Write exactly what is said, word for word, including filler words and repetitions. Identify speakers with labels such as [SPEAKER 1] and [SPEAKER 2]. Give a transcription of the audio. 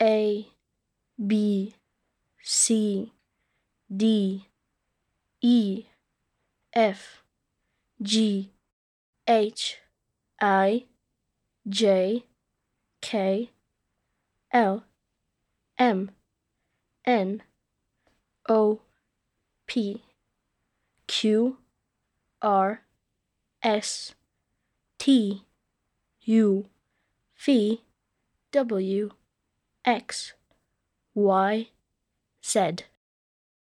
[SPEAKER 1] A, B, C, D, E, F, G, H, I, J, K, L, M, N, O, P, Q, R, S, T, U, V, W, X, Y, Z.